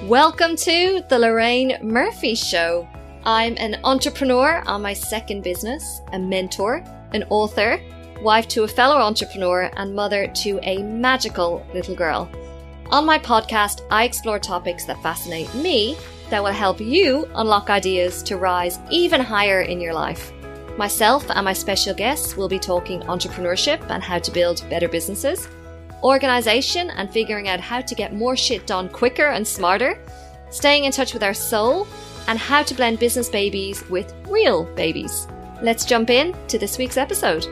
Welcome to the Lorraine Murphy Show. I'm an entrepreneur on my second business, a mentor, an author, wife to a fellow entrepreneur, and mother to a magical little girl. On my podcast, I explore topics that fascinate me that will help you unlock ideas to rise even higher in your life. Myself and my special guests will be talking entrepreneurship and how to build better businesses, organization and figuring out how to get more shit done quicker and smarter, staying in touch with our soul, and how to blend business babies with real babies. Let's jump in to this week's episode.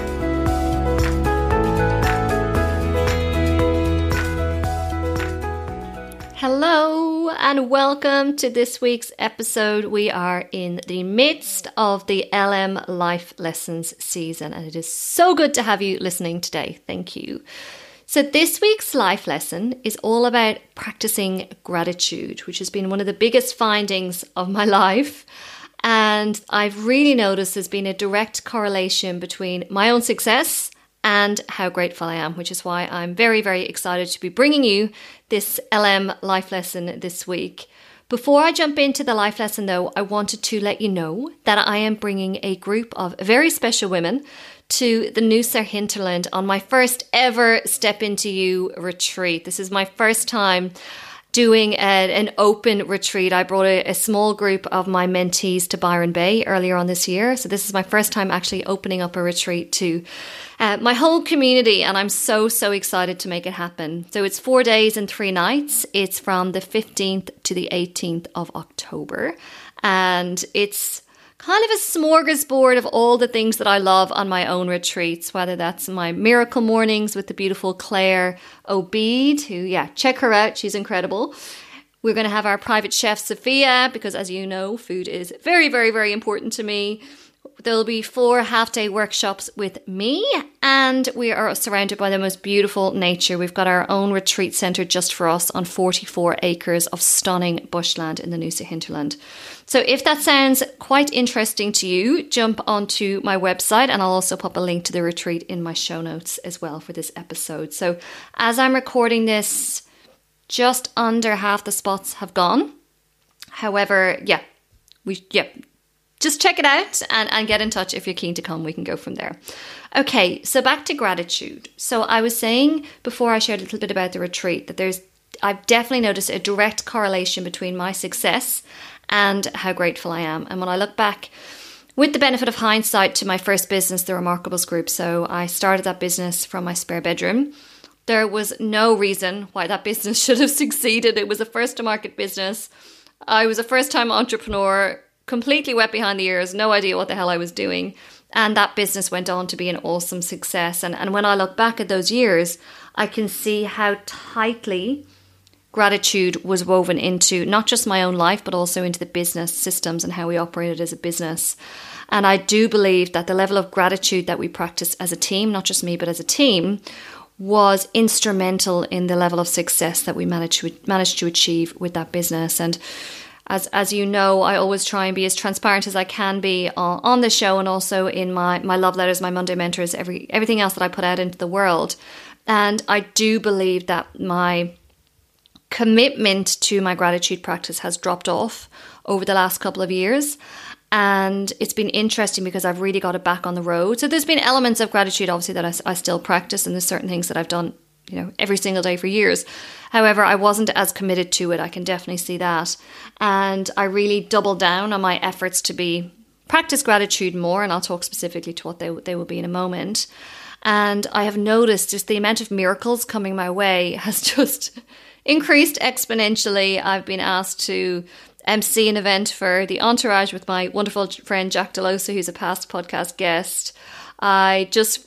Hello and welcome to this week's episode. We are in the midst of the LM Life Lessons season, and it is so good to have you listening today. Thank you. So this week's life lesson is all about practicing gratitude, which has been one of the biggest findings of my life. And I've really noticed there's been a direct correlation between my own success and how grateful I am, which is why I'm very, very excited to be bringing you this LM life lesson this week. Before I jump into the life lesson though, I wanted to let you know that I am bringing a group of very special women to the Noosa Hinterland on my first ever Step Into You retreat. This is my first time doing an open retreat. I brought a small group of my mentees to Byron Bay earlier on this year. So this is my first time actually opening up a retreat to my whole community. And I'm so excited to make it happen. So it's 4 days and 3 nights. It's from the 15th to the 18th of October. And it's kind of a smorgasbord of all the things that I love on my own retreats, whether that's my miracle mornings with the beautiful Claire Obeid, who, check her out. She's incredible. We're going to have our private chef, Sophia, because as you know, food is very, very, very important to me. There'll be 4 half-day workshops with me, and we are surrounded by the most beautiful nature. We've got our own retreat centre just for us on 44 acres of stunning bushland in the Noosa Hinterland. So if that sounds quite interesting to you, jump onto my website, and I'll also pop a link to the retreat in my show notes as well for this episode. So as I'm recording this, just under half the spots have gone. However, just check it out and get in touch if you're keen to come. We can go from there. Okay, so back to gratitude. So I was saying before I shared a little bit about the retreat that I've definitely noticed a direct correlation between my success and how grateful I am. And when I look back with the benefit of hindsight to my first business, the Remarkables Group, so I started that business from my spare bedroom. There was no reason why that business should have succeeded. It was a first to market business. I was a first time entrepreneur, completely wet behind the ears, no idea what the hell I was doing. And that business went on to be an awesome success. And when I look back at those years, I can see how tightly gratitude was woven into not just my own life, but also into the business systems and how we operated as a business. And I do believe that the level of gratitude that we practice as a team, not just me, but as a team, was instrumental in the level of success that we managed to achieve with that business. And as you know, I always try and be as transparent as I can be on the show and also in my love letters, my Monday mentors, everything else that I put out into the world. And I do believe that my commitment to my gratitude practice has dropped off over the last couple of years. And it's been interesting because I've really got it back on the road. So there's been elements of gratitude, obviously, that I still practice. And there's certain things that I've done, every single day for years. However, I wasn't as committed to it. I can definitely see that. And I really doubled down on my efforts to practice gratitude more. And I'll talk specifically to what they will be in a moment. And I have noticed just the amount of miracles coming my way has just increased exponentially. I've been asked to MC an event for the Entourage with my wonderful friend Jack Delosa, who's a past podcast guest. I just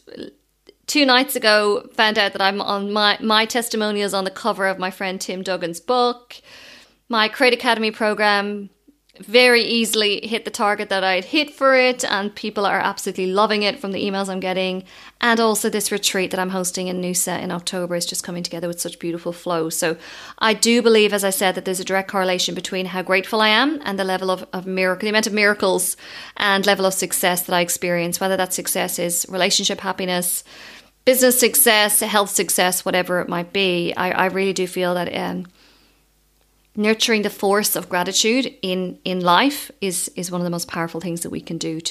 2 nights ago found out that I'm on my testimonials on the cover of my friend Tim Duggan's book. My Create Academy program very easily hit the target that I'd hit for it, and people are absolutely loving it from the emails I'm getting. And also this retreat that I'm hosting in Noosa in October is just coming together with such beautiful flow. So I do believe, as I said, that there's a direct correlation between how grateful I am and the level of miracle, the amount of miracles and level of success that I experience, whether that success is relationship happiness, business success, health success, whatever it might be. I really do feel that nurturing the force of gratitude in life is one of the most powerful things that we can do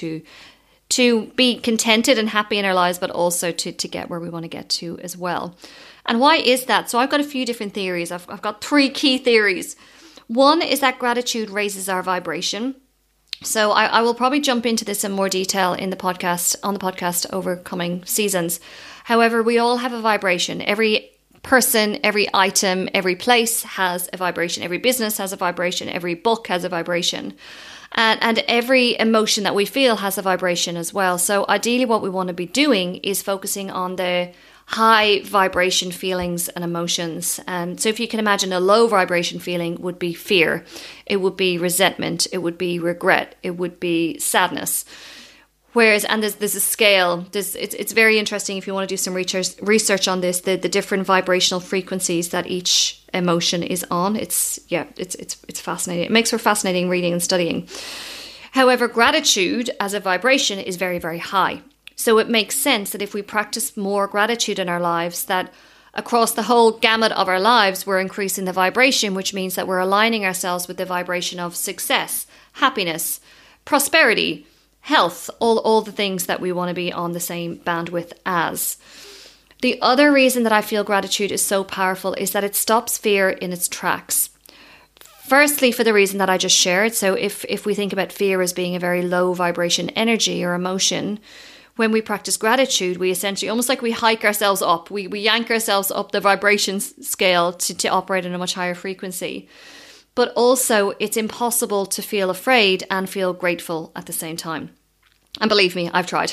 to be contented and happy in our lives, but also to get where we want to get to as well. And why is that? So I've got a few different theories. I've got 3 key theories. One is that gratitude raises our vibration. So I will probably jump into this in more detail on the podcast over coming seasons. However, we all have a vibration. Every person, every item, every place has a vibration. Every business has a vibration. Every book has a vibration. And every emotion that we feel has a vibration as well. So ideally what we want to be doing is focusing on the high vibration feelings and emotions. So if you can imagine, a low vibration feeling would be fear. It would be resentment. It would be regret. It would be sadness. Whereas, and there's a scale. It's very interesting if you want to do some research on this. The different vibrational frequencies that each emotion is on. It's fascinating. It makes for fascinating reading and studying. However, gratitude as a vibration is very, very high. So it makes sense that if we practice more gratitude in our lives, that across the whole gamut of our lives, we're increasing the vibration, which means that we're aligning ourselves with the vibration of success, happiness, prosperity, health, all the things that we want to be on the same bandwidth as. The other reason that I feel gratitude is so powerful is that it stops fear in its tracks. Firstly, for the reason that I just shared. So if we think about fear as being a very low vibration energy or emotion, when we practice gratitude, we essentially, almost like we hike ourselves up, we yank ourselves up the vibration scale to operate in a much higher frequency. But also, it's impossible to feel afraid and feel grateful at the same time. And believe me, I've tried.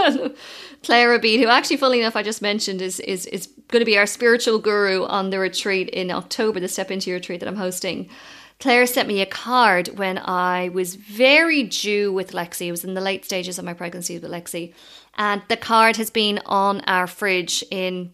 Clara Beat, who actually, funnily enough, I just mentioned, is going to be our spiritual guru on the retreat in October, the Step Into Your retreat that I'm hosting. Claire sent me a card when I was very due with Lexi. It was in the late stages of my pregnancy with Lexi. And the card has been on our fridge in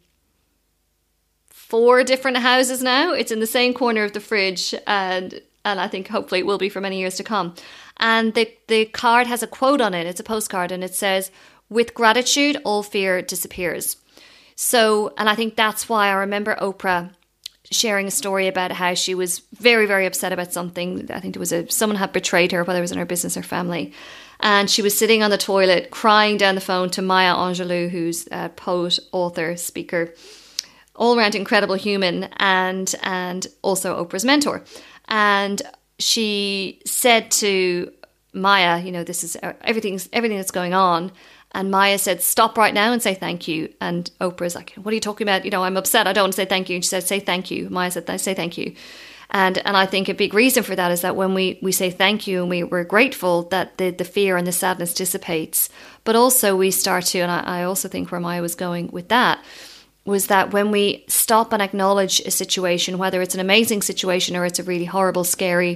4 different houses now. It's in the same corner of the fridge, and I think hopefully it will be for many years to come. And the card has a quote on it. It's a postcard, and it says, "With gratitude, all fear disappears." So, and I think that's why I remember Oprah sharing a story about how she was very, very upset about something. I think someone had betrayed her, whether it was in her business or family. And she was sitting on the toilet crying down the phone to Maya Angelou, who's a poet, author, speaker, all-around incredible human, and also Oprah's mentor. And she said to Maya, this is everything that's going on. And Maya said, "Stop right now and say thank you." And Oprah's like, "What are you talking about? I'm upset. I don't want to say thank you." And she said, "Say thank you." Maya said, "Say thank you." And I think a big reason for that is that when we say thank you and we're grateful, that the fear and the sadness dissipates. But also we start to, and I also think where Maya was going with that, was that when we stop and acknowledge a situation, whether it's an amazing situation or it's a really horrible, scary,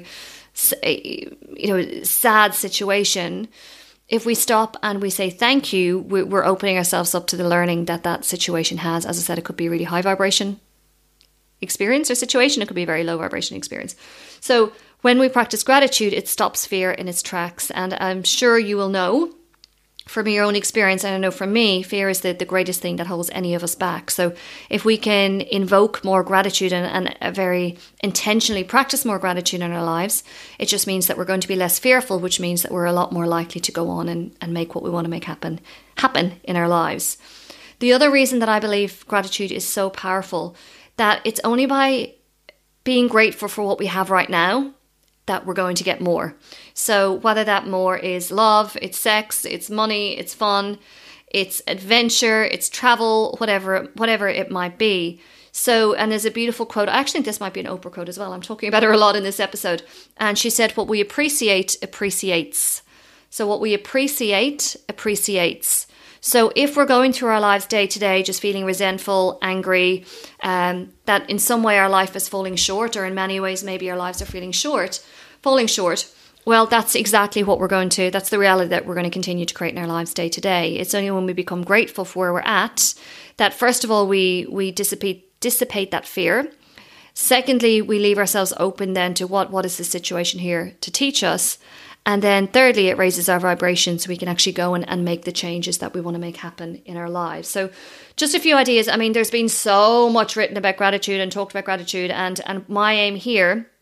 sad situation, if we stop and we say thank you, we're opening ourselves up to the learning that situation has. As I said, it could be a really high vibration experience or situation. It could be a very low vibration experience. So when we practice gratitude, it stops fear in its tracks. And I'm sure you will know from your own experience, and I know from me, fear is the greatest thing that holds any of us back. So if we can invoke more gratitude and very intentionally practice more gratitude in our lives, it just means that we're going to be less fearful, which means that we're a lot more likely to go on and make what we want to make happen in our lives. The other reason that I believe gratitude is so powerful, that it's only by being grateful for what we have right now that we're going to get more. So whether that more is love, it's sex, it's money, it's fun, it's adventure, it's travel, whatever it might be. So, and there's a beautiful quote. I actually think this might be an Oprah quote as well. I'm talking about her a lot in this episode. And she said, "What we appreciate appreciates." So what we appreciate appreciates. So if we're going through our lives day to day, just feeling resentful, angry, that in some way our life is falling short, or in many ways maybe our lives are falling short, well, that's exactly what that's the reality that we're going to continue to create in our lives day to day. It's only when we become grateful for where we're at that, first of all, we dissipate that fear. Secondly, we leave ourselves open then to what is the situation here to teach us. And then thirdly, it raises our vibration so we can actually go and make the changes that we want to make happen in our lives. So just a few ideas. I mean, there's been so much written about gratitude and talked about gratitude. And my aim here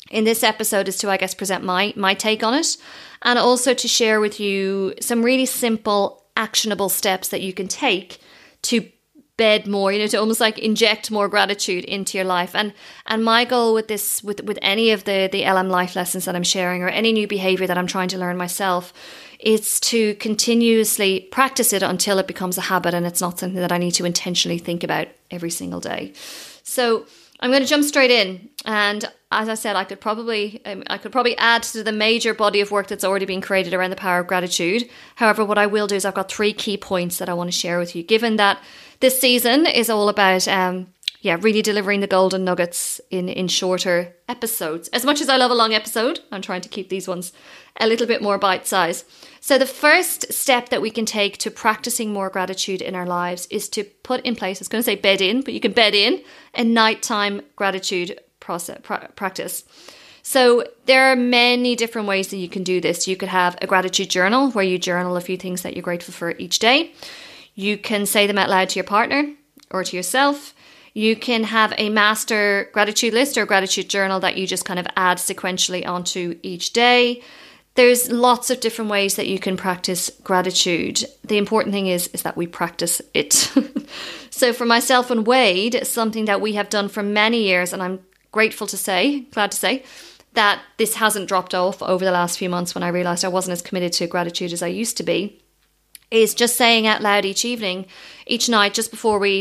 in this episode is to, I guess, present my take on it, and also to share with you some really simple, actionable steps that you can take to bed more, to almost like inject more gratitude into your life. And my goal with this, with any of the LM life lessons that I'm sharing, or any new behavior that I'm trying to learn myself, is to continuously practice it until it becomes a habit and it's not something that I need to intentionally think about every single day. So I'm going to jump straight in. And as I said, I could probably add to the major body of work that's already been created around the power of gratitude. However, what I will do is I've got 3 key points that I want to share with you, given that this season is all about really delivering the golden nuggets in shorter episodes. As much as I love a long episode, I'm trying to keep these ones a little bit more bite-sized. So the first step that we can take to practicing more gratitude in our lives is to put in place, I was going to say bed in, but you can bed in a nighttime gratitude practice. So there are many different ways that you can do this. You could have a gratitude journal where you journal a few things that you're grateful for each day. You can say them out loud to your partner or to yourself. You can have a master gratitude list or gratitude journal that you just kind of add sequentially onto each day. There's lots of different ways that you can practice gratitude. The important thing is that we practice it. So for myself and Wade, something that we have done for many years, and I'm glad to say, that this hasn't dropped off over the last few months when I realised I wasn't as committed to gratitude as I used to be, is just saying out loud each night, just before we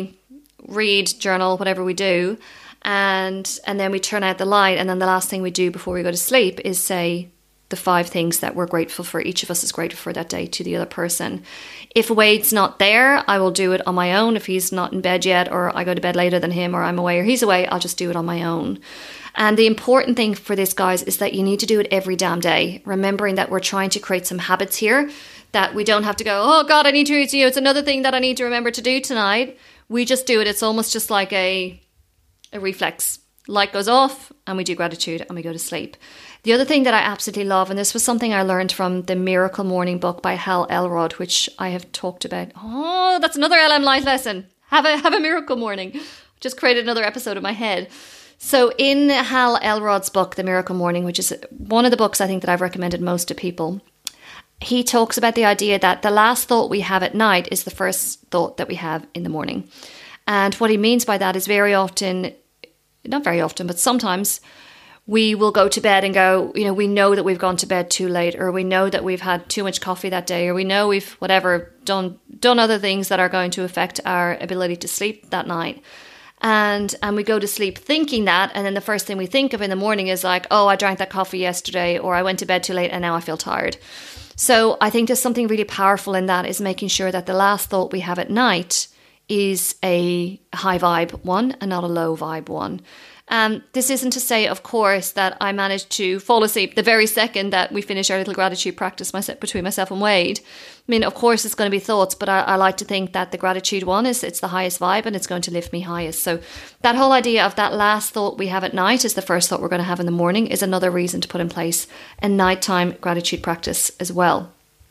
read, journal, whatever we do, and then we turn out the light, and then the last thing we do before we go to sleep is say the 5 things that we're grateful for, each of us is grateful for that day, to the other person. If Wade's not there, I will do it on my own. If he's not in bed yet, or I go to bed later than him, or I'm away or he's away, I'll just do it on my own. And the important thing for this, guys, is that you need to do it every damn day, remembering that we're trying to create some habits here, that we don't have to go, oh God, I need to, it's another thing that I need to remember to do tonight. We just do it. It's almost just like a reflex. Light goes off and we do gratitude and we go to sleep. The other thing that I absolutely love, and this was something I learned from the Miracle Morning book by Hal Elrod, which I have talked about. Oh, that's another LM Life lesson. Have a miracle morning. Just created another episode in my head. So in Hal Elrod's book, The Miracle Morning, which is one of the books I think that I've recommended most to people, he talks about the idea that the last thought we have at night is the first thought that we have in the morning. And what he means by that is very often, not very often, but sometimes we will go to bed and go, we know that we've gone to bed too late, or we know that we've had too much coffee that day, or we know we've done other things that are going to affect our ability to sleep that night. And we go to sleep thinking that, and then the first thing we think of in the morning is like, oh, I drank that coffee yesterday, or I went to bed too late and now I feel tired. So I think there's something really powerful in that, is making sure that the last thought we have at night is a high vibe one and not a low vibe one. This isn't to say, of course, that I managed to fall asleep the very second that we finish our little gratitude practice between myself and Wade. I mean, of course, it's going to be thoughts, but I like to think that the gratitude one it's the highest vibe and it's going to lift me highest. So that whole idea of that last thought we have at night is the first thought we're going to have in the morning is another reason to put in place a nighttime gratitude practice as well.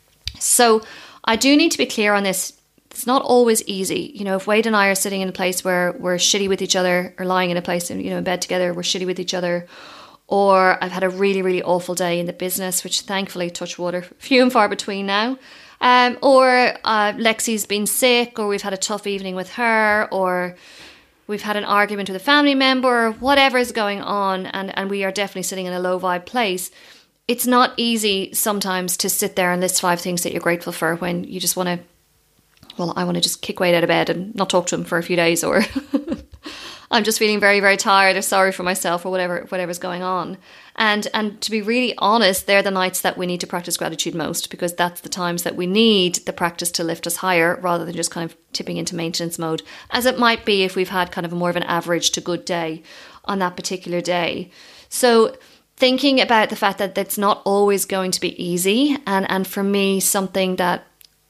So I do need to be clear on this. It's not always easy. If Wade and I are sitting in a place where we're shitty with each other, or lying in a place, in bed together, we're shitty with each other, or I've had a really, really awful day in the business, which thankfully, touch water, few and far between now, or Lexi's been sick, or we've had a tough evening with her, or we've had an argument with a family member, whatever is going on, and we are definitely sitting in a low vibe place. It's not easy sometimes to sit there and list 5 things that you're grateful for when you just want to, I want to just kick Wade out of bed and not talk to him for a few days, or I'm just feeling very, very tired or sorry for myself, or whatever's going on. And to be really honest, they're the nights that we need to practice gratitude most, because that's the times that we need the practice to lift us higher, rather than just kind of tipping into maintenance mode, as it might be if we've had kind of more of an average to good day on that particular day. So thinking about the fact that it's not always going to be easy, and for me, something that,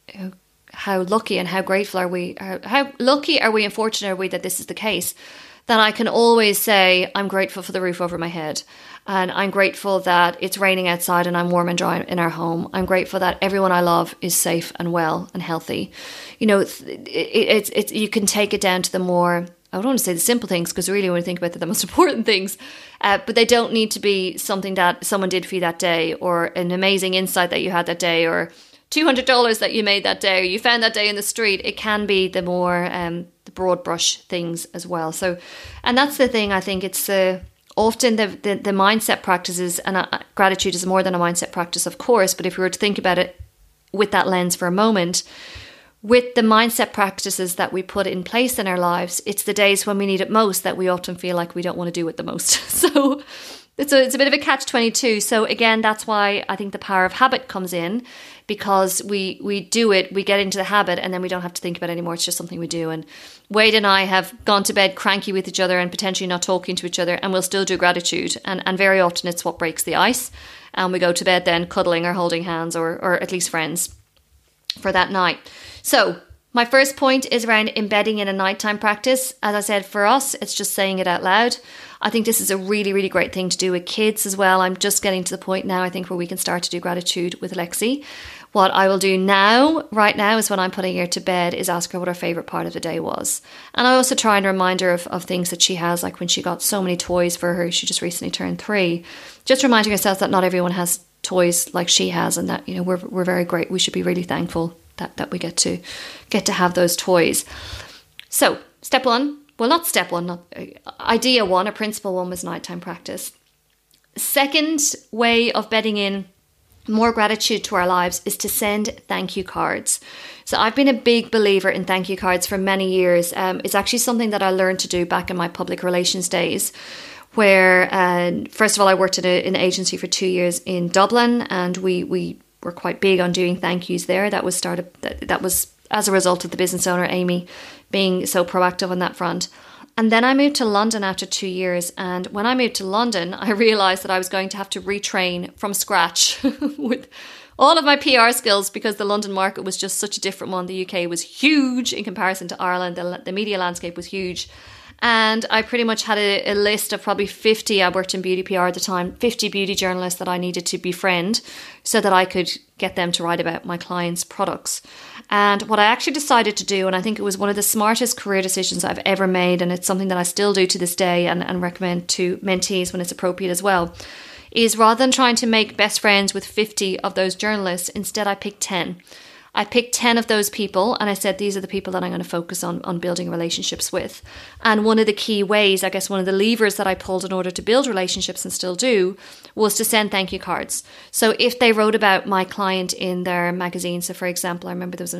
how lucky and how grateful are we, how lucky are we and fortunate are we that this is the case, that I can always say I'm grateful for the roof over my head, and I'm grateful that it's raining outside and I'm warm and dry in our home. I'm grateful that everyone I love is safe and well and healthy. It's you can take it down to the more I don't want to say the simple things because really when we think about the most important things, but they don't need to be something that someone did for you that day, or an amazing insight that you had that day, or $200 that you made that day, or you found that day in the street. It can be the more the broad brush things as well. So, and that's the thing. I think it's often the mindset practices, and gratitude is more than a mindset practice, of course. But if we were to think about it with that lens for a moment, with the mindset practices that we put in place in our lives, it's the days when we need it most that we often feel like we don't want to do it the most. So it's a bit of a catch-22. So again, that's why I think the power of habit comes in, because we do it, we get into the habit, and then we don't have to think about it anymore. It's just something we do. And Wade and I have gone to bed cranky with each other and potentially not talking to each other, and we'll still do gratitude. And very often it's what breaks the ice. And we go to bed then cuddling or holding hands, or at least friends for that night. So my first point is around embedding in a nighttime practice. As I said, for us, it's just saying it out loud. I think this is a really, really great thing to do with kids as well. I'm just getting to the point now, I think, where we can start to do gratitude with Lexi. What I will do right now, is when I'm putting her to bed, is ask her what her favourite part of the day was. And I also try and remind her of things that she has, like when she got so many toys for her. She just recently turned 3. Just reminding herself that not everyone has toys like she has, and that, you know, we're very great. We should be really thankful that we get to have those toys. So idea one, or principle one, was nighttime practice. Second way of bedding in more gratitude to our lives is to send thank you cards. So I've been a big believer in thank you cards for many years. It's actually something that I learned to do back in my public relations days, where first of all, I worked at an agency for 2 years in Dublin, and we were quite big on doing thank yous there. That was as a result of the business owner, Amy, being so proactive on that front. And then I moved to London after 2 years. And when I moved to London, I realised that I was going to have to retrain from scratch with all of my PR skills, because the London market was just such a different one. The UK was huge in comparison to Ireland. The media landscape was huge. And I pretty much had a list of probably 50, I worked in beauty PR at the time, 50 beauty journalists that I needed to befriend so that I could get them to write about my clients' products. And what I actually decided to do, and I think it was one of the smartest career decisions I've ever made, and it's something that I still do to this day and recommend to mentees when it's appropriate as well, is rather than trying to make best friends with 50 of those journalists, instead I picked 10. I picked 10 of those people, and I said, these are the people that I'm going to focus on building relationships with. And one of the key ways, I guess one of the levers that I pulled in order to build relationships, and still do, was to send thank you cards. So if they wrote about my client in their magazine, so for example, I remember there was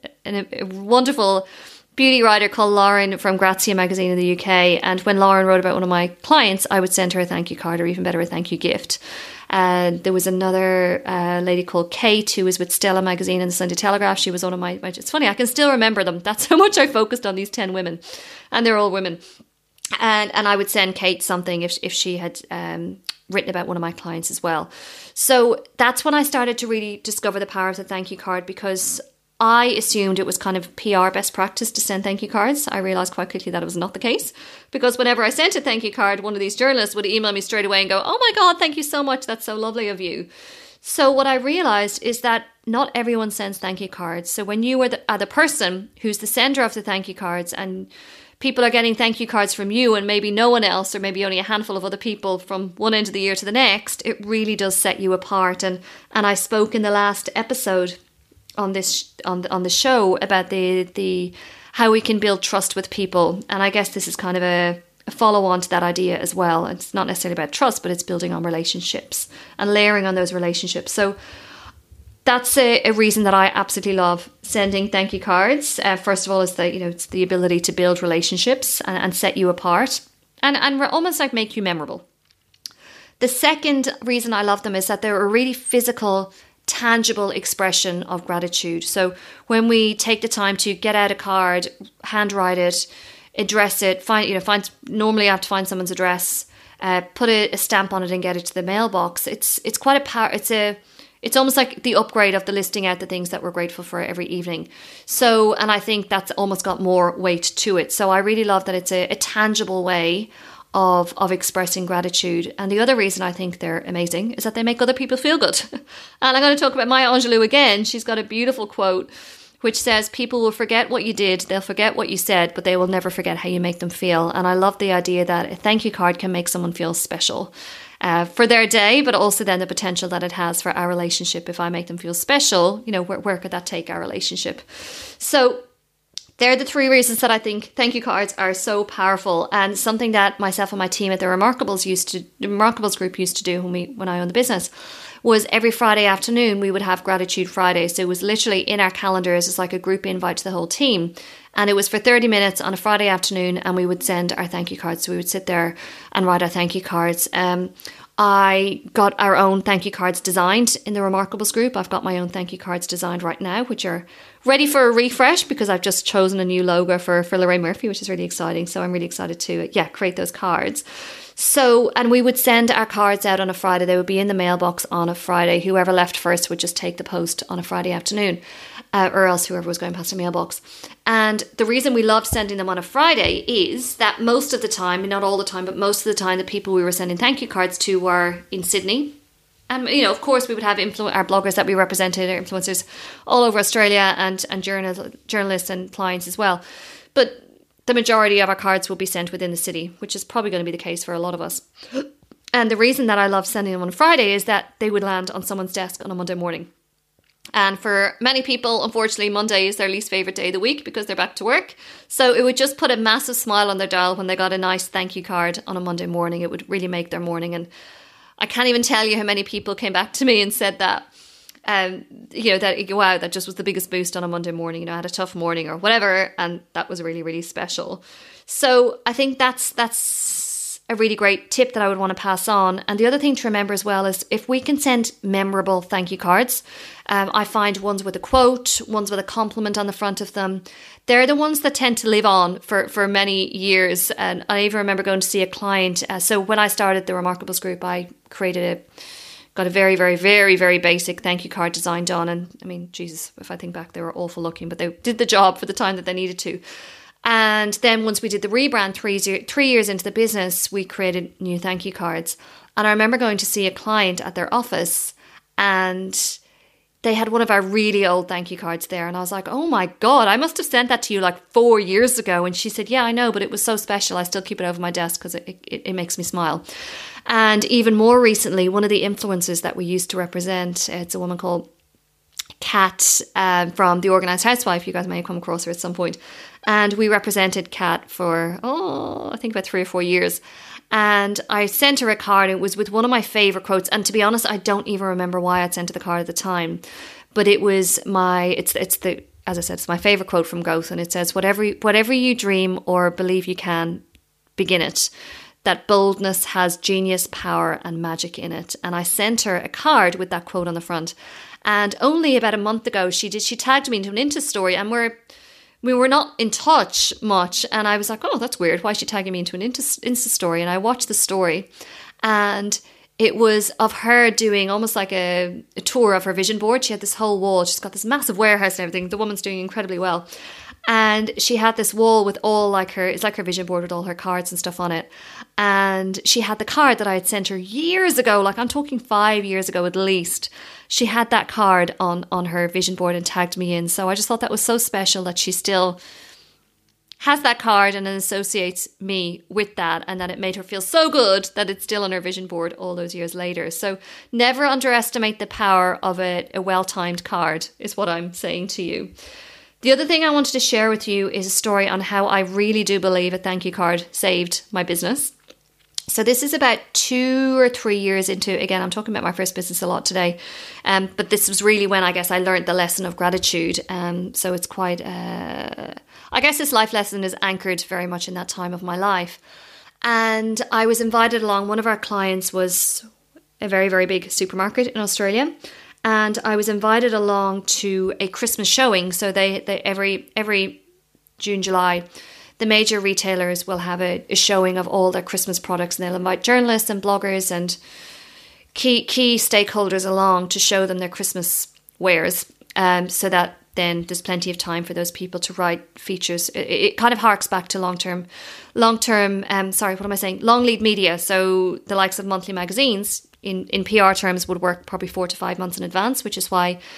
a wonderful beauty writer called Lauren from Grazia magazine in the UK. And when Lauren wrote about one of my clients, I would send her a thank you card, or even better, a thank you gift. There was another lady called Kate who was with Stella magazine and the Sunday Telegraph. She was one of my it's funny, I can still remember them. That's how much I focused on these 10 women, and they're all women. And I would send Kate something if she had written about one of my clients as well. So that's when I started to really discover the power of the thank you card, because I assumed it was kind of PR best practice to send thank you cards. I realised quite quickly that it was not the case, because whenever I sent a thank you card, one of these journalists would email me straight away and go, "Oh my God, thank you so much. That's so lovely of you." So what I realised is that not everyone sends thank you cards. So when you are the person who's the sender of the thank you cards, and people are getting thank you cards from you and maybe no one else, or maybe only a handful of other people from one end of the year to the next, it really does set you apart. And I spoke in the last episode on this on the show about the how we can build trust with people, and I guess this is kind of a follow on to that idea as well. It's not necessarily about trust, but it's building on relationships and layering on those relationships. So that's a reason that I absolutely love sending thank you cards. First of all, is that, it's the ability to build relationships and set you apart, and almost like make you memorable. The second reason I love them is that they're a really physical, tangible expression of gratitude. So when we take the time to get out a card, handwrite it, address it, normally I have to find someone's address, put a stamp on it and get it to the mailbox. It's quite a power. It's almost like the upgrade of the listing out the things that we're grateful for every evening. So, and I think that's almost got more weight to it. So I really love that it's a tangible way of expressing gratitude. And the other reason I think they're amazing is that they make other people feel good. And I'm going to talk about Maya Angelou again. She's got a beautiful quote which says people will forget what you did, they'll forget what you said, but they will never forget how you make them feel. And I love the idea that a thank you card can make someone feel special for their day, but also then the potential that it has for our relationship. If I make them feel special, you know, where could that take our relationship? So they're the three reasons that I think thank you cards are so powerful, and something that myself and my team at the Remarkables group used to do when I owned the business was every Friday afternoon we would have Gratitude Friday. So it was literally in our calendars as like a group invite to the whole team. And it was for 30 minutes on a Friday afternoon, and we would send our thank you cards. So we would sit there and write our thank you cards. I got our own thank you cards designed in the Remarkables group. I've got my own thank you cards designed right now, which are ready for a refresh because I've just chosen a new logo for Lorraine Murphy, which is really exciting. So I'm really excited to, create those cards. So, and we would send our cards out on a Friday. They would be in the mailbox on a Friday. Whoever left first would just take the post on a Friday afternoon, or else whoever was going past the mailbox. And the reason we loved sending them on a Friday is that most of the time, not all the time, but most of the time, the people we were sending thank you cards to were in Sydney. And, you know, of course, we would have our bloggers that we represented, our influencers all over Australia, and journalists and clients as well. But the majority of our cards will be sent within the city, which is probably going to be the case for a lot of us. And the reason that I love sending them on Friday is that they would land on someone's desk on a Monday morning. And for many people, unfortunately, Monday is their least favourite day of the week because they're back to work. So it would just put a massive smile on their dial when they got a nice thank you card on a Monday morning. It would really make their morning. And I can't even tell you how many people came back to me and said that. Wow, that just was the biggest boost on a Monday morning. You know, I had a tough morning or whatever, and that was really, really special. So I think that's a really great tip that I would want to pass on. And the other thing to remember as well is if we can send memorable thank you cards, I find ones with a quote, ones with a compliment on the front of them, they're the ones that tend to live on for many years. And I even remember going to see a client. So when I started the Remarkables group, I got a very, very, very, very basic thank you card design done. And I mean, Jesus, if I think back, they were awful looking, but they did the job for the time that they needed to. And then once we did the rebrand 3 years into the business, we created new thank you cards. And I remember going to see a client at their office, and they had one of our really old thank you cards there. And I was like, oh my God, I must have sent that to you like 4 years ago. And she said, yeah, I know, but it was so special. I still keep it over my desk because it makes me smile. And even more recently, one of the influencers that we used to represent, it's a woman called Kat from The Organised Housewife. You guys may have come across her at some point. And we represented Kat for, I think about 3 or 4 years. And I sent her a card. It was with one of my favourite quotes. And to be honest, I don't even remember why I'd sent her the card at the time. But it was as I said, it's my favourite quote from Goethe. And it says, whatever you dream or believe you can, begin it. That boldness has genius, power and magic in it. And I sent her a card with that quote on the front. And only about a month ago, she tagged me into an Insta story, and we were not in touch much. And I was like, oh, that's weird. Why is she tagging me into an Insta story? And I watched the story, and it was of her doing almost like a tour of her vision board. She had this whole wall. She's got this massive warehouse and everything. The woman's doing incredibly well. And she had this wall with all it's like her vision board with all her cards and stuff on it. And she had the card that I had sent her years ago, like I'm talking 5 years ago at least. She had that card on her vision board and tagged me in. So I just thought that was so special that she still has that card and associates me with that, and that it made her feel so good that it's still on her vision board all those years later. So never underestimate the power of a well-timed card is what I'm saying to you. The other thing I wanted to share with you is a story on how I really do believe a thank you card saved my business. So this is about 2 or 3 years into, again, I'm talking about my first business a lot today, but this was really when I guess I learned the lesson of gratitude. So it's quite, I guess this life lesson is anchored very much in that time of my life. And I was invited along. One of our clients was a very, very big supermarket in Australia. And I was invited along to a Christmas showing. So they every June, July, the major retailers will have a showing of all their Christmas products, and they'll invite journalists and bloggers and key stakeholders along to show them their Christmas wares, so that then there's plenty of time for those people to write features. It kind of harks back to long lead media. So the likes of monthly magazines in PR terms would work probably 4 to 5 months in advance, which is why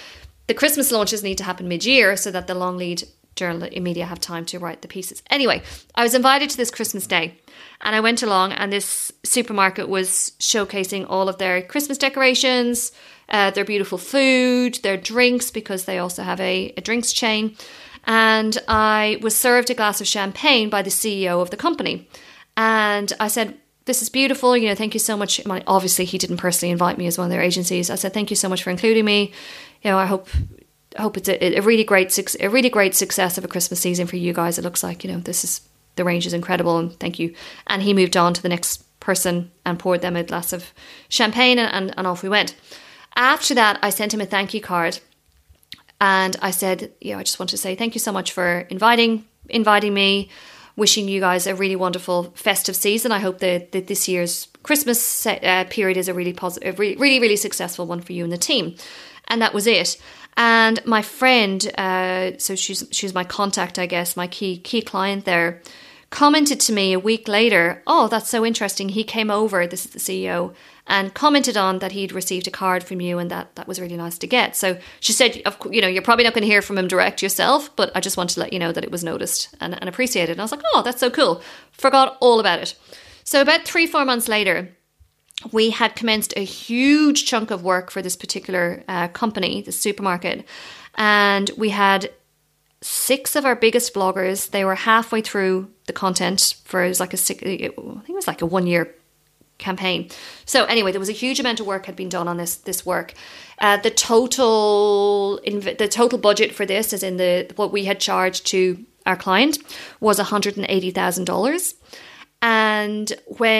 the Christmas launches need to happen mid-year so that the long lead journal media have time to write the pieces. Anyway, I was invited to this Christmas day, and I went along, and this supermarket was showcasing all of their Christmas decorations, their beautiful food, their drinks, because they also have a drinks chain. And I was served a glass of champagne by the CEO of the company. And I said, this is beautiful, thank you so much. Obviously, he didn't personally invite me as one of their agencies. I said, thank you so much for including me. I hope it's a really great success of a Christmas season for you guys. It looks like, the range is incredible, and thank you. And he moved on to the next person and poured them a glass of champagne, and off we went. After that, I sent him a thank you card, and I said, I just want to say thank you so much for inviting me. Wishing you guys a really wonderful festive season. I hope that this year's Christmas period is a really positive, really, really successful one for you and the team. And that was it. And my friend, so she's my contact, I guess, my key client there, commented to me a week later, oh, that's so interesting. He came over, this is the CEO, and commented on that he'd received a card from you, and that was really nice to get. So she said, you're probably not going to hear from him direct yourself, but I just wanted to let you know that it was noticed and appreciated. And I was like, oh, that's so cool. Forgot all about it. So about 3-4 months later, we had commenced a huge chunk of work for this particular company, the supermarket. And we had 6 of our biggest bloggers. They were halfway through the content for, I think it was like a 1-year campaign. So anyway, there was a huge amount of work had been done on this work. The total budget for this, as in what we had charged to our client, was $180,000. And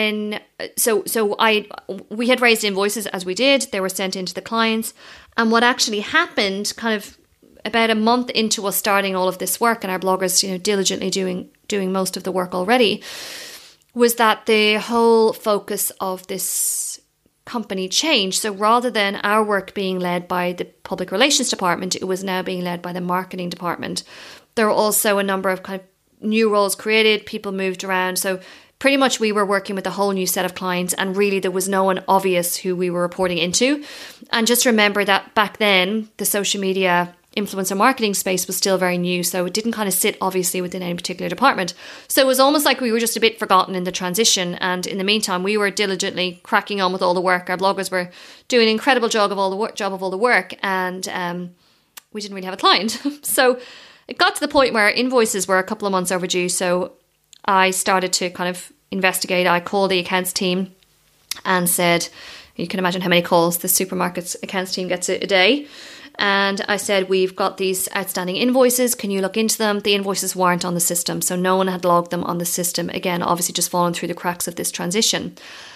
we had raised invoices as we did. They were sent into the clients. And what actually happened, kind of about a month into us starting all of this work, and our bloggers, diligently doing most of the work already, was that the whole focus of this company changed. So rather than our work being led by the public relations department, it was now being led by the marketing department. There were also a number of kind of new roles created, people moved around. So pretty much we were working with a whole new set of clients, and really there was no one obvious who we were reporting into. And just remember that back then, the social media influencer marketing space was still very new, so it didn't kind of sit obviously within any particular department. So it was almost like we were just a bit forgotten in the transition, and in the meantime we were diligently cracking on with all the work. Our bloggers were doing an incredible job of all the work, and we didn't really have a client. So it got to the point where invoices were a couple of months overdue, so I started to kind of investigate. I called the accounts team and said, you can imagine how many calls the supermarket's accounts team gets a day. And I said, we've got these outstanding invoices. Can you look into them? The invoices weren't on the system, so no one had logged them on the system. Again, obviously just fallen through the cracks of this transition.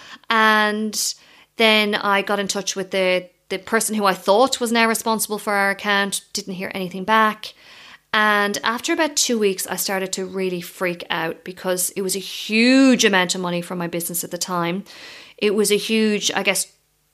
And then I got in touch with the person who I thought was now responsible for our account. Didn't hear anything back. And after about 2 weeks, I started to really freak out, because it was a huge amount of money for my business at the time. It was a huge, I guess,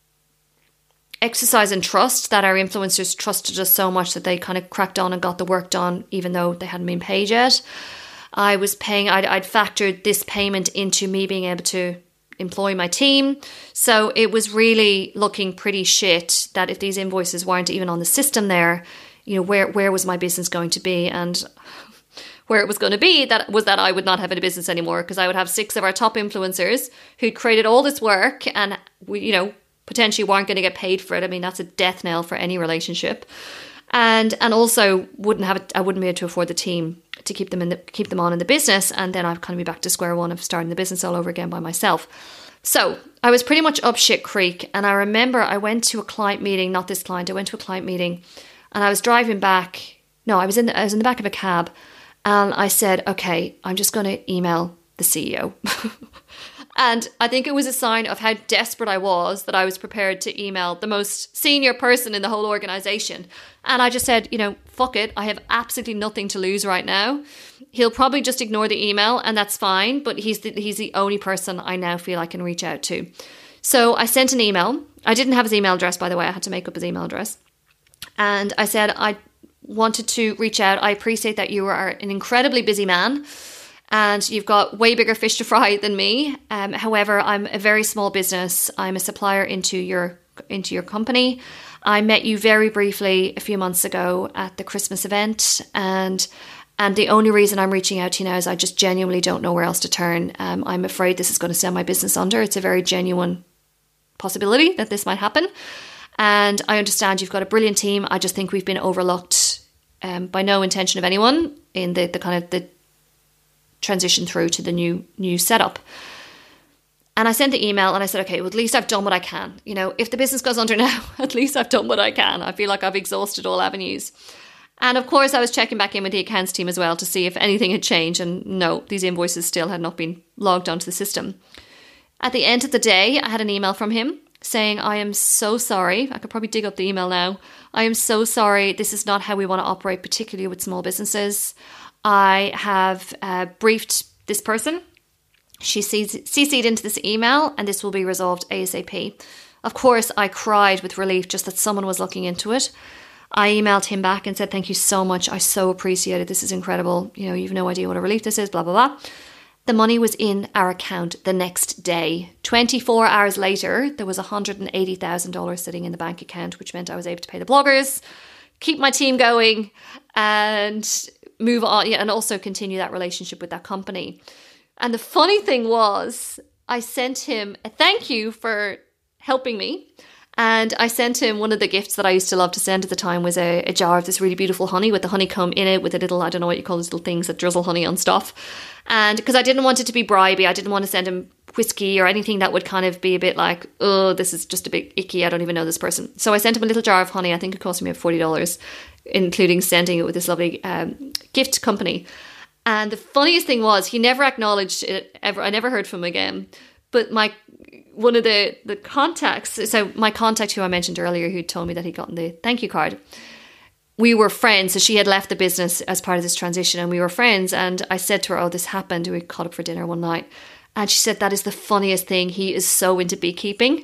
exercise in trust, that our influencers trusted us so much that they kind of cracked on and got the work done, even though they hadn't been paid yet. I'd factored this payment into me being able to employ my team. So it was really looking pretty shit that if these invoices weren't even on the system there, where was my business going to be? And where it was going to be, that I would not have any business anymore, because I would have 6 of our top influencers who'd created all this work, and we, potentially weren't going to get paid for it. I mean, that's a death knell for any relationship. And also I wouldn't be able to afford the team to keep them on in the business. And then I'd kind of be back to square one of starting the business all over again by myself. So I was pretty much up shit creek. And I remember I went to a client meeting, not this client, I went to a client meeting, and I was driving back. No, I was in the back of a cab, and I said, okay, I'm just going to email the CEO. And I think it was a sign of how desperate I was that I was prepared to email the most senior person in the whole organization. And I just said, fuck it. I have absolutely nothing to lose right now. He'll probably just ignore the email, and that's fine. But he's the only person I now feel I can reach out to. So I sent an email. I didn't have his email address, by the way. I had to make up his email address. And I said, I wanted to reach out. I appreciate that you are an incredibly busy man, and you've got way bigger fish to fry than me. However, I'm a very small business. I'm a supplier into your company. I met you very briefly a few months ago at the Christmas event, and the only reason I'm reaching out to you now is I just genuinely don't know where else to turn. I'm afraid this is going to send my business under. It's a very genuine possibility that this might happen. And I understand you've got a brilliant team. I just think we've been overlooked by no intention of anyone in the kind of the transition through to the new setup. And I sent the email and I said, okay, well, at least I've done what I can. You know, if the business goes under now, at least I've done what I can. I feel like I've exhausted all avenues. And of course, I was checking back in with the accounts team as well to see if anything had changed. And no, these invoices still had not been logged onto the system. At the end of the day, I had an email from him saying, I am so sorry. I could probably dig up the email now. I am so sorry. This is not how we want to operate, particularly with small businesses. I have briefed this person. She CC'd into this email and this will be resolved ASAP. Of course, I cried with relief just that someone was looking into it. I emailed him back and said, thank you so much. I so appreciate it. This is incredible. You know, you've no idea what a relief this is, blah, blah, blah. The money was in our account the next day. 24 hours later, there was $180,000 sitting in the bank account, which meant I was able to pay the bloggers, keep my team going and move on, and also continue that relationship with that company. And the funny thing was, I sent him a thank you for helping me. And I sent him one of the gifts that I used to love to send at the time was a jar of this really beautiful honey with the honeycomb in it with a little, I don't know what you call those little things that drizzle honey on stuff. And because I didn't want it to be bribey, I didn't want to send him whiskey or anything that would kind of be a bit like, oh, this is just a bit icky. I don't even know this person. So I sent him a little jar of honey. I think it cost me about $40, including sending it with this lovely gift company. And the funniest thing was he never acknowledged it ever. I never heard from him again. But one of the contacts, so my contact who I mentioned earlier, who told me that he'd gotten the thank you card, we were friends. So she had left the business as part of this transition and we were friends. And I said to her, oh, this happened. We caught up for dinner one night. And she said, that is the funniest thing. He is so into beekeeping.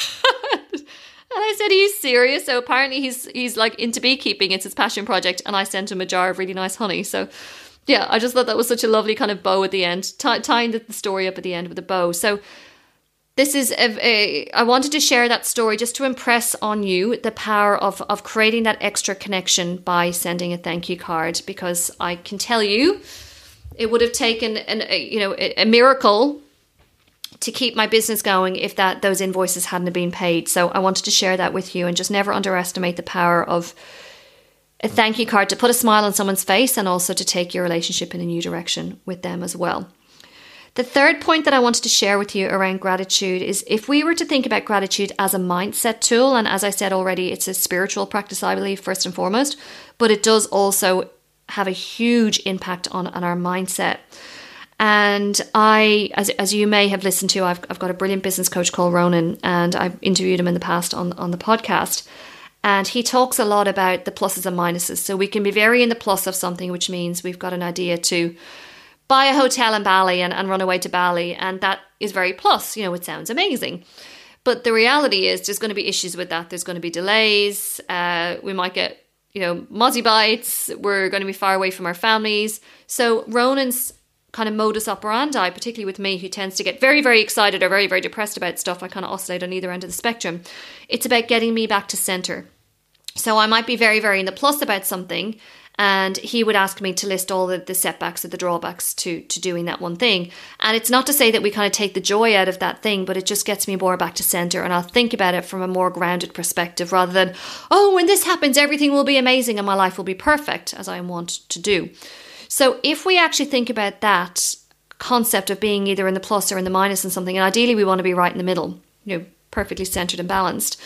And I said, are you serious? So apparently he's like into beekeeping. It's his passion project. And I sent him a jar of really nice honey. So yeah, I just thought that was such a lovely kind of bow at the end, tying the story up at the end with a bow. So this is I wanted to share that story just to impress on you the power of creating that extra connection by sending a thank you card, because I can tell you it would have taken a miracle to keep my business going if those invoices hadn't been paid. So I wanted to share that with you and just never underestimate the power of a thank you card to put a smile on someone's face and also to take your relationship in a new direction with them as well. The third point that I wanted to share with you around gratitude is if we were to think about gratitude as a mindset tool, and as I said already, it's a spiritual practice, I believe, first and foremost, but it does also have a huge impact on our mindset. And I, as you may have listened to, I've got a brilliant business coach called Ronan, and I've interviewed him in the past on the podcast. And he talks a lot about the pluses and minuses. So we can be very in the plus of something, which means we've got an idea to buy a hotel in Bali and run away to Bali. And that is very plus. You know, it sounds amazing. But the reality is there's going to be issues with that. There's going to be delays. We might get, mozzie bites. We're going to be far away from our families. So Ronan's kind of modus operandi, particularly with me, who tends to get very, very excited or very, very depressed about stuff. I kind of oscillate on either end of the spectrum. It's about getting me back to center. So I might be very, very in the plus about something, and he would ask me to list all the setbacks or the drawbacks to doing that one thing. And it's not to say that we kind of take the joy out of that thing, but it just gets me more back to center, and I'll think about it from a more grounded perspective rather than, oh, when this happens, everything will be amazing and my life will be perfect, as I want to do. So if we actually think about that concept of being either in the plus or in the minus in something, and ideally we want to be right in the middle, perfectly centered and balanced.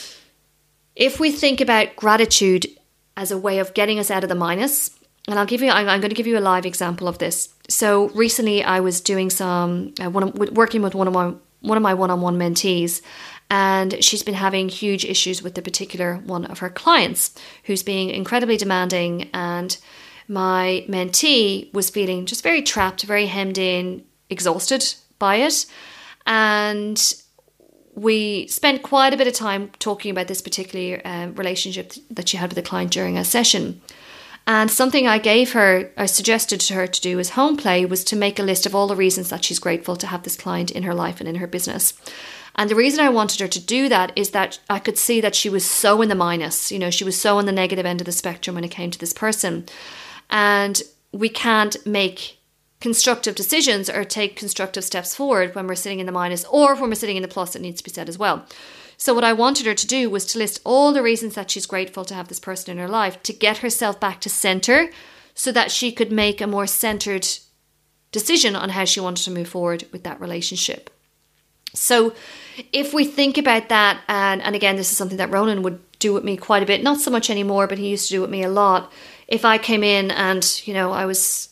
If we think about gratitude as a way of getting us out of the minus, and I'm going to give you a live example of this. So recently I was doing working with one of my one-on-one mentees, and she's been having huge issues with the particular one of her clients who's being incredibly demanding, and my mentee was feeling just very trapped, very hemmed in, exhausted by it. And we spent quite a bit of time talking about this particular relationship that she had with the client during a session. And something I suggested to her to do as home play was to make a list of all the reasons that she's grateful to have this client in her life and in her business. And the reason I wanted her to do that is that I could see that she was so in the minus, she was so on the negative end of the spectrum when it came to this person. And we can't make constructive decisions or take constructive steps forward when we're sitting in the minus, or when we're sitting in the plus, it needs to be said as well. So what I wanted her to do was to list all the reasons that she's grateful to have this person in her life, to get herself back to center so that she could make a more centered decision on how she wanted to move forward with that relationship. So if we think about that, and again, this is something that Ronan would do with me quite a bit, not so much anymore, but he used to do with me a lot. If I came in and, I was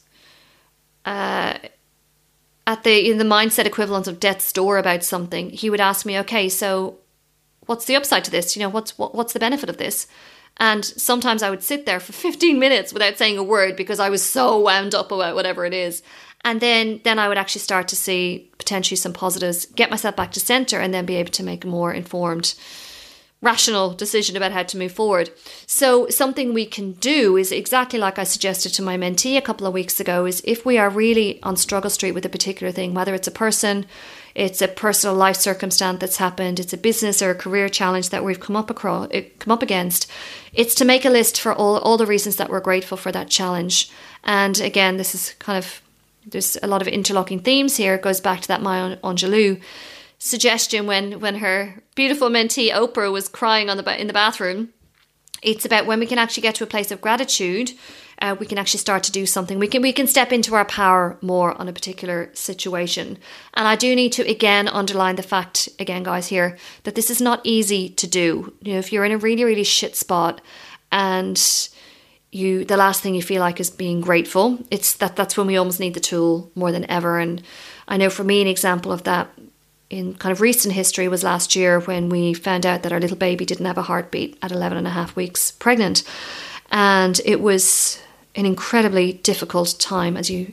at the mindset equivalent of death's door about something, he would ask me, okay, so what's the upside to this? What's the benefit of this? And sometimes I would sit there for 15 minutes without saying a word because I was so wound up about whatever it is. And then I would actually start to see potentially some positives, get myself back to center, and then be able to make a more informed, rational decision about how to move forward. So something we can do is exactly like I suggested to my mentee a couple of weeks ago, is if we are really on struggle street with a particular thing, whether it's a person, it's a personal life circumstance that's happened, it's a business or a career challenge that we've come up against, it's to make a list for all the reasons that we're grateful for that challenge. And again, this is there's a lot of interlocking themes here. It goes back to that Maya Angelou suggestion when her beautiful mentee Oprah was crying in the bathroom. It's about when we can actually get to a place of gratitude, we can actually start to do something. We can step into our power more on a particular situation. And I do need to again underline the fact, again guys here, that this is not easy to do. If you're in a really, really shit spot and the last thing you feel like is being grateful, that's when we almost need the tool more than ever. And I know for me, an example of that in kind of recent history was last year when we found out that our little baby didn't have a heartbeat at 11 and a half weeks pregnant. And it was an incredibly difficult time, as you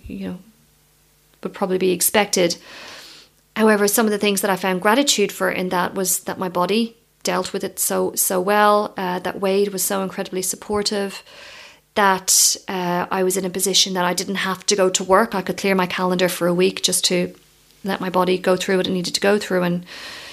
would probably be expected. However, some of the things that I found gratitude for in that was that my body dealt with it so well, that Wade was so incredibly supportive, that I was in a position that I didn't have to go to work. I could clear my calendar for a week just to let my body go through what it needed to go through and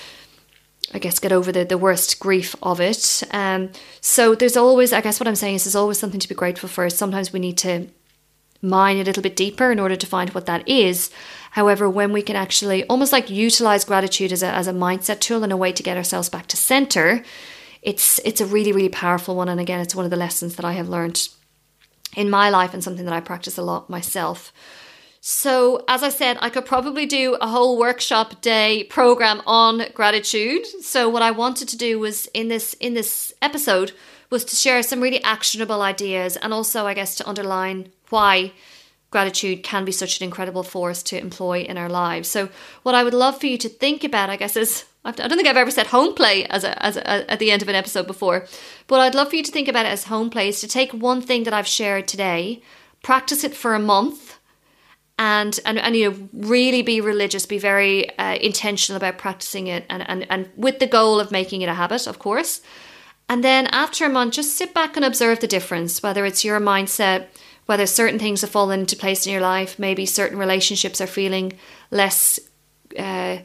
I guess get over the worst grief of it. So there's always, I guess what I'm saying is there's always something to be grateful for. Sometimes we need to mine a little bit deeper in order to find what that is. However, when we can actually almost like utilize gratitude as a mindset tool and a way to get ourselves back to center, it's a really, really powerful one. And again, it's one of the lessons that I have learned in my life and something that I practice a lot myself. So as I said, I could probably do a whole workshop day program on gratitude. So what I wanted to do was in this episode was to share some really actionable ideas, and also I guess to underline why gratitude can be such an incredible force to employ in our lives. So what I would love for you to think about, I guess, is I don't think I've ever said home play as at the end of an episode before, but I'd love for you to think about it as home play, is to take one thing that I've shared today, practice it for a month, and really be religious, be very intentional about practicing it, and with the goal of making it a habit, of course. And then after a month, just sit back and observe the difference, whether it's your mindset, whether certain things have fallen into place in your life, maybe certain relationships are feeling less, I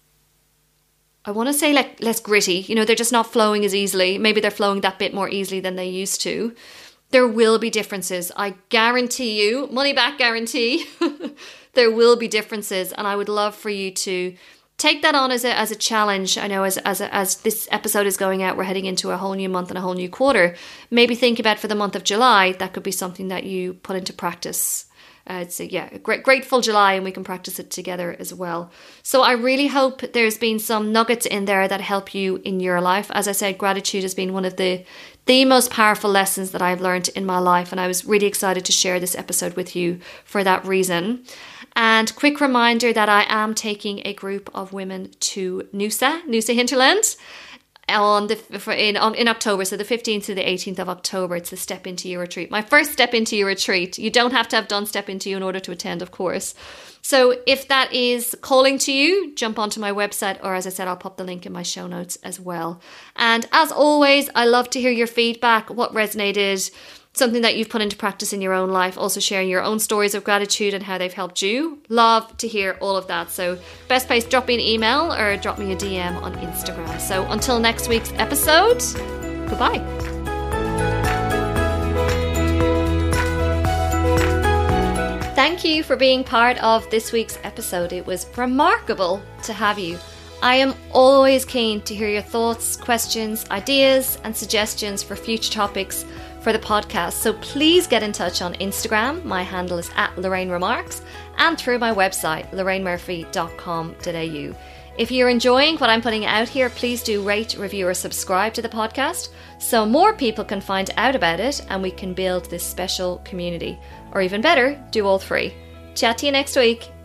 want to say less gritty. They're just not flowing as easily. Maybe they're flowing that bit more easily than they used to. There will be differences. I guarantee you, money back guarantee, there will be differences. And I would love for you to take that on as a challenge. I know as this episode is going out, we're heading into a whole new month and a whole new quarter. Maybe think about for the month of July, that could be something that you put into practice. It's a grateful July, and we can practice it together as well. So I really hope there's been some nuggets in there that help you in your life. As I said, gratitude has been one of the most powerful lessons that I've learned in my life, and I was really excited to share this episode with you for that reason. And quick reminder that I am taking a group of women to Noosa Hinterland in October, so the 15th to the 18th of October. It's the Step Into You retreat, my first Step Into You retreat. You don't have to have done Step Into You in order to attend, of course, So if that is calling to you, jump onto my website, or as I said, I'll pop the link in my show notes as well. And as always, I love to hear your feedback, what resonated, something that you've put into practice in your own life, also sharing your own stories of gratitude and how they've helped you. Love to hear all of that. So best place, drop me an email or drop me a DM on Instagram. So until next week's episode, goodbye. Thank you for being part of this week's episode. It was remarkable to have you. I am always keen to hear your thoughts, questions, ideas, and suggestions for future topics for the podcast. So please get in touch on Instagram. My handle is @LorraineRemarks, and through my website, lorrainemurphy.com.au. If you're enjoying what I'm putting out here, please do rate, review, or subscribe to the podcast so more people can find out about it and we can build this special community. Or even better, do all three. Chat to you next week.